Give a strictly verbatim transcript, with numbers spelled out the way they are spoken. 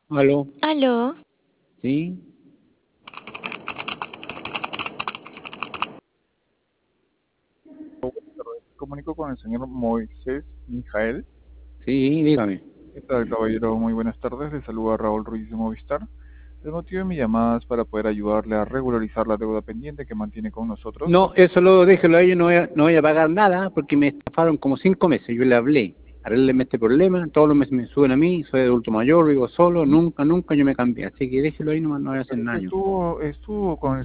Aló, Aló, sí, Comunico con el señor Moisés Mijael. sí, dígame. ¿Qué tal, caballero? Muy buenas tardes. Le saluda Raúl Ruiz de Movistar. El motivo de mi llamada es para poder ayudarle a regularizar la deuda pendiente que mantiene con nosotros. No, eso lo déjelo a ellos, no voy a, no voy a pagar nada porque me estafaron como cinco meses. Yo le hablé, arrégleme este problema, todos los meses me suben a mí, soy adulto mayor, vivo solo, nunca, nunca yo me cambié. Así que déjelo ahí, no, no voy a hacer Pero usted daño. estuvo, estuvo con el